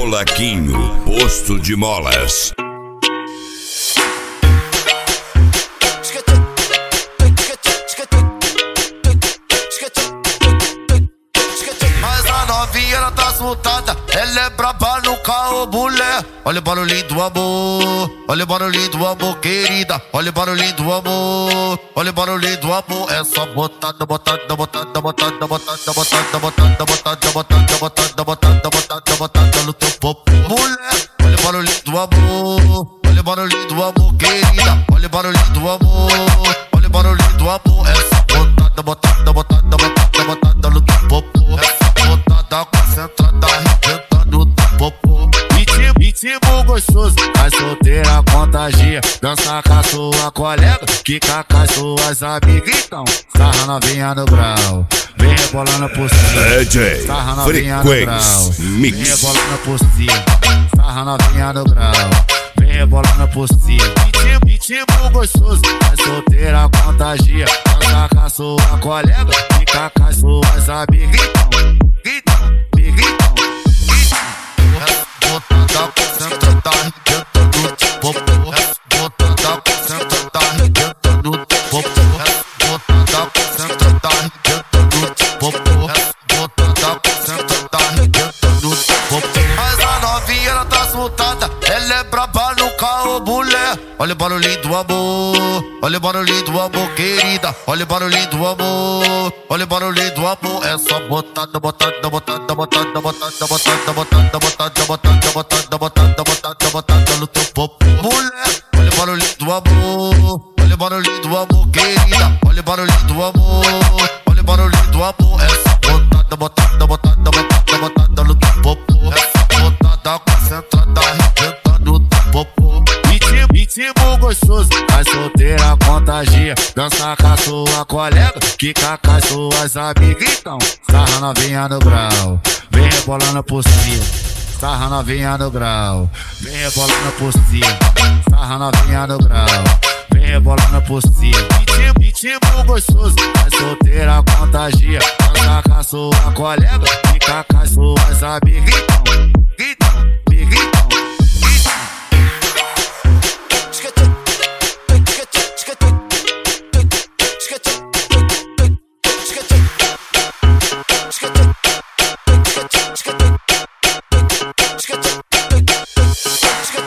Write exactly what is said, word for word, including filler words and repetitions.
Colaquinho, posto de molas. Mas a novinha ela tá soltada, ela é braba no carro, mulher. Olha o barulhinho do amor, olha o barulhinho do amor, querida. Olha o barulhinho do amor, olha o barulhinho do amor. É só botada, botada, botada, botada, botada, botada, botada, botada, botada, botada, botada, botada, botada no teu popô, mulher. Olha o barulhinho do amor, olha o barulhinho do amor, querida. Olha o barulhinho do amor, olha o barulhinho do amor. É só botada, botada, botada, botada, botada no teu popô. Botada concentrada, arrebentando no popô. Ritmo, ritmo gostoso, a solteira contagia. Dança com a sua colega, quica com as suas amigas. Então, sarra novinha no grau, vem rebolando por cima. D J Sarra novinha no grau, Mix. vem rebolando por cima. Sarra novinha no grau, vem rebolando por cima. Ritmo, ritmo gostoso, a solteira contagia. Dança com a sua colega, quica com as suas amigas. Então, então, botada concentrada, arrebentando no popô. Botada concentrada, arrebentando no popô. Botada concentrada, arrebentando no popô. Botada concentrada, arrebentando no popô. Mas a novinha ela tá soltada, ela é braba no carro, mulher. Olha o barulhinho do amor, olha o barulhinho do amor, querida. Olha o barulhinho do amor, olha o barulhinho do amor. É só botada, botada, botada, botada, botada, botada, botada, botada, botada, botada, botada, botada, botada no teu popô, mulher. Olha o barulhinho do amor, olha o barulhinho do amor, querida. Olha o barulhinho do amor, olha o barulhinho do amor. É só botada, botada, botada, botada, botada no teu popô. É só botada concentrada, arrebentando no teu popô. Ritmo, ritmo gostoso, a solteira contagia. Dança com a sua colega, quica com as suas amigas. Então, sarra novinha no grau, vem rebolando por cima. Sarra novinha no grau, vem rebolando por cima. Sarra novinha no grau, vem rebolando por cima. Ritmo, ritmo gostoso, a solteira contagia. Dança com a sua colega, quica com as suas amigas. Então,